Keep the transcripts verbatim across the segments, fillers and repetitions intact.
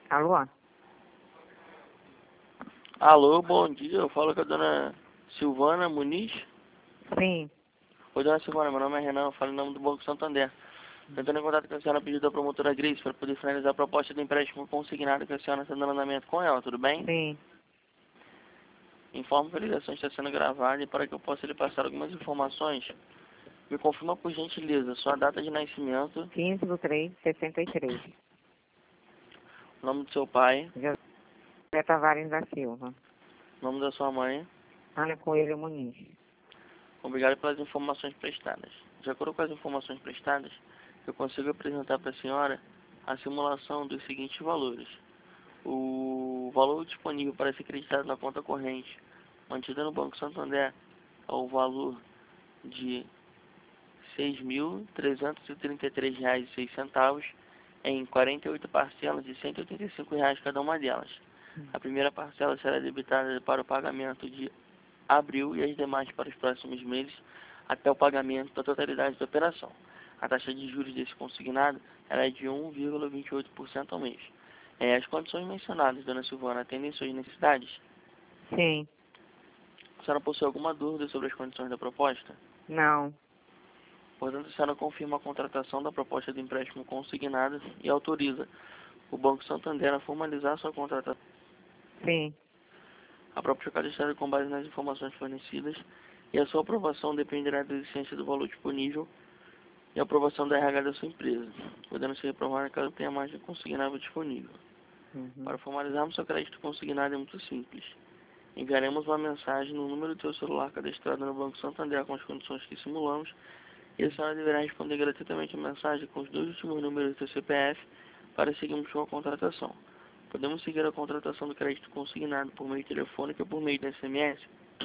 Alô? Alô, bom dia. Eu falo com a dona Silvana Muniz. Sim. Oi, dona Silvana, meu nome é Renan, eu falo em nome do Banco Santander. Tentando em contato com a senhora, pedido da promotora Grace para poder finalizar a proposta de empréstimo consignado que a senhora está dando andamento com ela, tudo bem? Sim. Informo que a ligação está sendo gravada e para que eu possa lhe passar algumas informações, me confirma por gentileza sua data de nascimento, quinze do três de sessenta e três. o nome do seu pai, José Tavares da Silva. o nome da sua mãe. Ana Coelho Muniz. Obrigado pelas informações prestadas. De acordo com as informações prestadas, eu consigo apresentar para a senhora a simulação dos seguintes valores. O valor disponível para ser creditado na conta corrente, mantida no Banco Santander, é o valor de seis mil trezentos e trinta e três reais e seis centavos em quarenta e oito parcelas de cento e oitenta e cinco reais cada uma delas. A primeira parcela será debitada para o pagamento de abril e as demais para os próximos meses até o pagamento da totalidade da operação. A taxa de juros desse consignado ela é de um vírgula vinte e oito por cento ao mês. É, as condições mencionadas, dona Silvana, atendem suas necessidades? Sim. A senhora possui alguma dúvida sobre as condições da proposta? Não. Portanto, a senhora confirma a contratação da proposta de empréstimo consignado e autoriza o Banco Santander a formalizar sua contratação. Sim. A própria cadastrária com base nas informações fornecidas e a sua aprovação dependerá da existência do valor disponível e a aprovação da R H da sua empresa, podendo ser reprovada caso tenha margem consignável disponível. Uhum. Para formalizarmos seu crédito consignado é muito simples. Enviaremos uma mensagem no número do seu celular cadastrado no Banco Santander com as condições que simulamos e a senhora deverá responder gratuitamente a mensagem com os dois últimos números do seu C P F para seguirmos com a contratação. Podemos seguir a contratação do crédito consignado por meio telefônico ou por meio de S M S.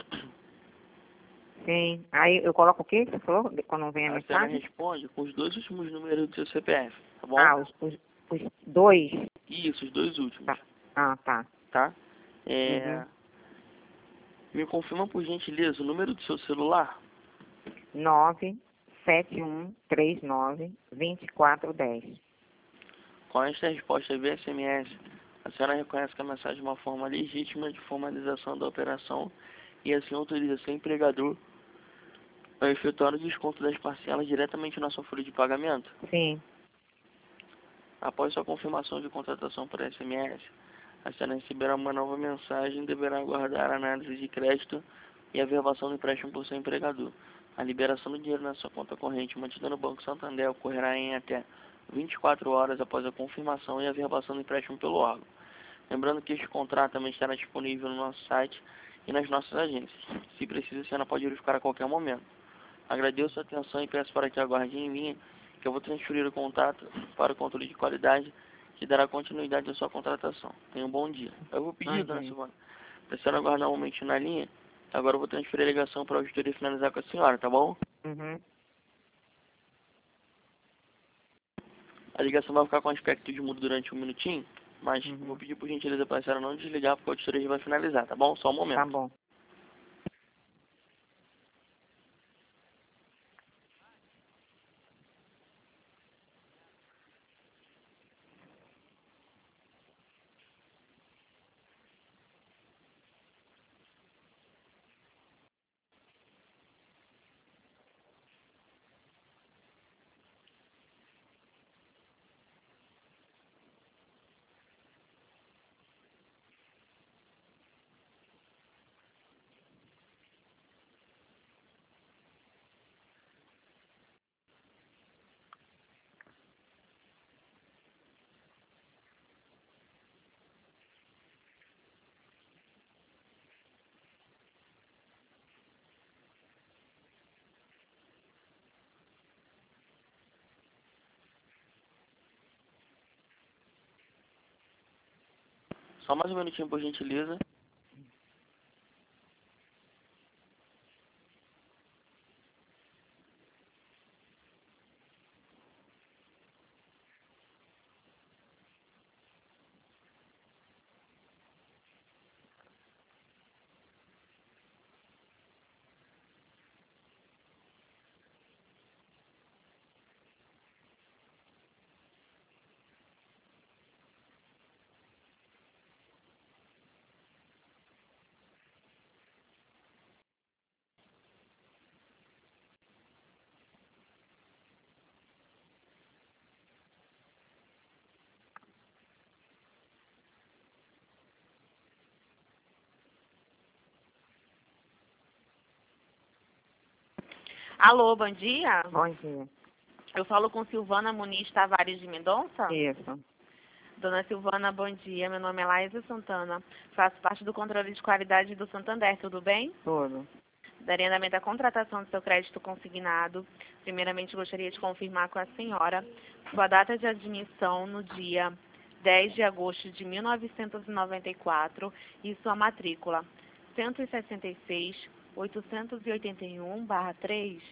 Sim. Aí eu coloco o quê? Você falou? Quando vem a A senhora mensagem? responde com os dois últimos números do seu C P F, tá bom? Ah, os, os, os dois. Isso, os dois últimos, Tá. Ah, tá. tá? É... Uhum. Me confirma por gentileza o número do seu celular? nove sete um três nove dois quatro um zero. Com esta resposta via S M S, a senhora reconhece que a mensagem é uma forma legítima de formalização da operação e assim autoriza seu empregador a efetuar o desconto das parcelas diretamente na sua folha de pagamento. Sim. Após sua confirmação de contratação por S M S, a senhora receberá uma nova mensagem e deverá aguardar a análise de crédito e a averbação do empréstimo por seu empregador. A liberação do dinheiro na sua conta corrente mantida no Banco Santander ocorrerá em até vinte e quatro horas após a confirmação e a averbação do empréstimo pelo órgão. Lembrando que este contrato também estará disponível no nosso site e nas nossas agências. Se precisa, a senhora pode verificar a qualquer momento. Agradeço a atenção e peço para que aguarde em linha, que eu vou transferir o contato para o controle de qualidade, que dará continuidade à sua contratação. Tenha um bom dia. Eu vou pedir, dona Imagina. Silvana, para a senhora aguardar um momento na linha. Agora eu vou transferir a ligação para a auditoria finalizar com a senhora, tá bom? Uhum. A ligação vai ficar com aspecto de mudo durante um minutinho, mas Uhum. vou pedir por gentileza para a senhora não desligar, porque a auditoria já vai finalizar, tá bom? Só um Tá momento. bom. Só mais um minutinho, por gentileza. Alô, bom dia. Bom dia. Eu falo com Silvana Muniz Tavares de Mendonça? Isso. Dona Silvana, bom dia. Meu nome é Laísa Santana. Faço parte do controle de qualidade do Santander, tudo bem? Tudo. Daria andamento à contratação do seu crédito consignado. Primeiramente, gostaria de confirmar com a senhora sua data de admissão no dia dez de agosto de mil novecentos e noventa e quatro e sua matrícula cento e sessenta e seis, oitocentos e oitenta e um barra três.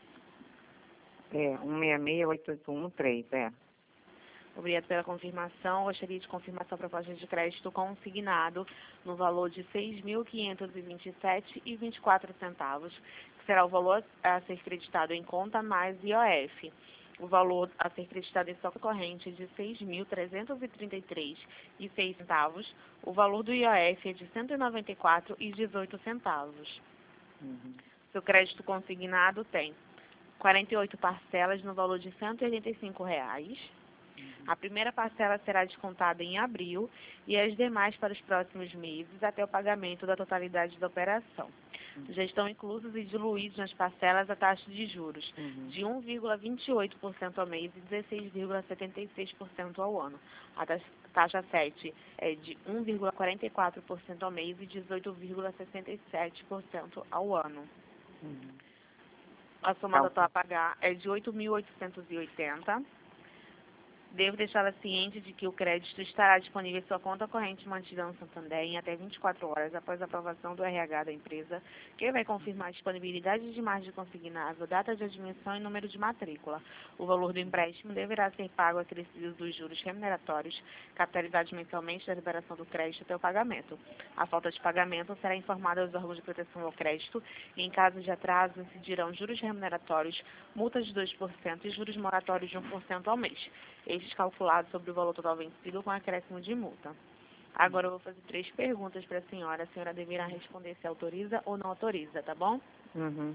É, um seis seis oito oito um três, é. Obrigada pela confirmação. Gostaria de confirmar sua proposta de crédito consignado no valor de seis mil quinhentos e vinte e sete reais e vinte e quatro centavos, que será o valor a ser creditado em conta mais I O F. O valor a ser creditado em sua corrente é de seis mil trezentos e trinta e três reais e seis centavos. O valor do I O F é de cento e noventa e quatro reais e dezoito centavos. Uhum. Seu crédito consignado tem quarenta e oito parcelas no valor de cento e oitenta e cinco reais. A primeira parcela será descontada em abril e as demais para os próximos meses até o pagamento da totalidade da operação. Já estão inclusos e diluídos nas parcelas a taxa de juros Uhum. de um vírgula vinte e oito por cento ao mês e dezesseis vírgula setenta e seis por cento ao ano. A taxa, taxa sete é de um vírgula quarenta e quatro por cento ao mês e dezoito vírgula sessenta e sete por cento ao ano. Uhum. A soma Tá. total a pagar é de oito mil oitocentos e oitenta reais. Devo deixá-la ciente de que o crédito estará disponível em sua conta corrente mantida no Santander em até vinte e quatro horas após a aprovação do R H da empresa, que vai confirmar a disponibilidade de margem consignável, data de admissão e número de matrícula. O valor do empréstimo deverá ser pago acrescido dos juros remuneratórios, capitalizados mensalmente da liberação do crédito até o pagamento. A falta de pagamento será informada aos órgãos de proteção ao crédito e, em caso de atraso, incidirão juros remuneratórios, multas de dois por cento e juros moratórios de um por cento ao mês. Estes calculados sobre o valor total vencido com acréscimo de multa. Agora eu vou fazer três perguntas para a senhora. A senhora deverá responder se autoriza ou não autoriza, tá bom? Uhum.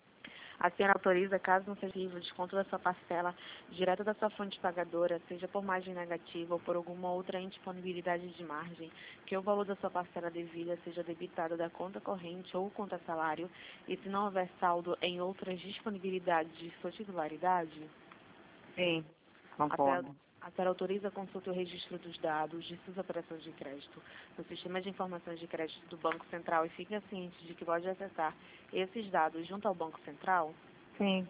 A senhora autoriza, caso não seja possível, o desconto da sua parcela direto da sua fonte pagadora, seja por margem negativa ou por alguma outra indisponibilidade de margem, que o valor da sua parcela devida seja debitado da conta corrente ou conta salário, e se não houver saldo em outras disponibilidades de sua titularidade? Sim, A senhora, concordo. a senhora autoriza a consulta e o registro dos dados de suas operações de crédito no sistema de informações de crédito do Banco Central e fica ciente de que pode acessar esses dados junto ao Banco Central? Sim,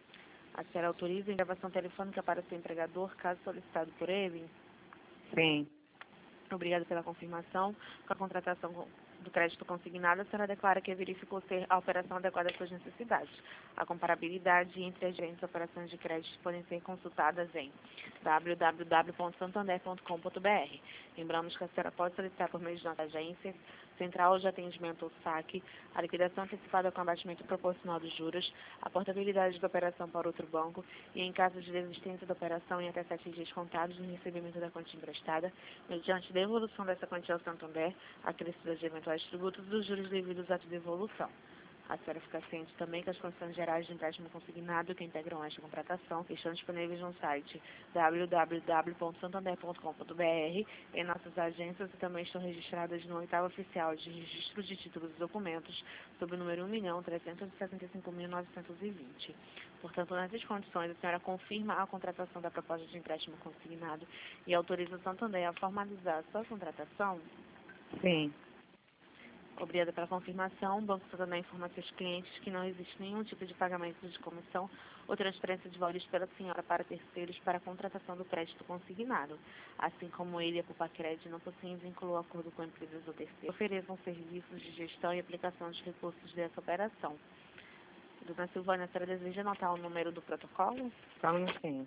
A senhora autoriza a gravação telefônica para seu empregador, caso solicitado por ele? sim. Obrigada pela confirmação. Com a contratação do crédito consignado, a senhora declara que verificou ser a operação adequada às suas necessidades. A comparabilidade entre as diferentes operações de crédito podem ser consultadas em w w w ponto santander ponto com ponto b r. Lembramos que a senhora pode solicitar por meio de nossa agência, central de atendimento ou saque, a liquidação antecipada com abatimento proporcional dos juros, a portabilidade da operação para outro banco e, em caso de desistência da operação, em até sete dias contados no recebimento da quantia emprestada, mediante devolução dessa quantia ao Santander, acrescidas de eventuais tributos dos juros devidos à devolução. A senhora fica ciente também que as condições gerais de empréstimo consignado que integram esta contratação estão disponíveis no site w w w ponto santander ponto com ponto b r, em nossas agências, e também estão registradas no oitavo oficial de registro de títulos e documentos, sob o número um milhão trezentos e sessenta e cinco mil novecentos e vinte. Portanto, nessas condições, a senhora confirma a contratação da proposta de empréstimo consignado e autoriza o Santander a formalizar a sua contratação? Sim. Obrigada pela confirmação. O Banco Santander informa a seus clientes que não existe nenhum tipo de pagamento de comissão ou transferência de valores pela senhora para terceiros para a contratação do crédito consignado. Assim como ele e a Pupacred não possuem vínculo ou acordo com empresas ou terceiros, ofereçam serviços de gestão e aplicação dos recursos dessa operação. Dona Silvana, a senhora deseja anotar o número do protocolo? Só um minutinho.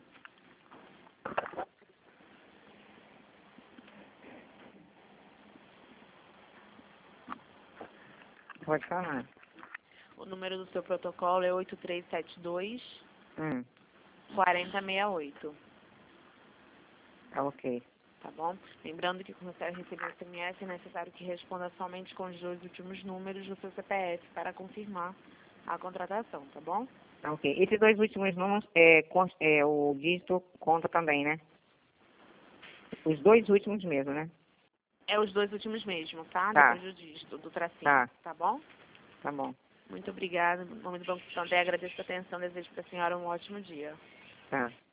Pode falar. O número do seu protocolo é oito três sete dois, Hum, quatro zero seis oito. tá ok. Tá bom? Lembrando que quando você receber S M S, é necessário que responda somente com os dois últimos números do seu C P F para confirmar a contratação, tá bom? Tá ok. Esses dois últimos números, é, con- é, o dígito conta também, né? Os dois últimos mesmo, né? É os dois últimos mesmo, tá? Tá. Depois do dígito, do tracinho, Tá. tá bom? Tá bom. Muito obrigada. No nome do Banco Santander, agradeço a atenção. Desejo para a senhora um ótimo dia. Tá.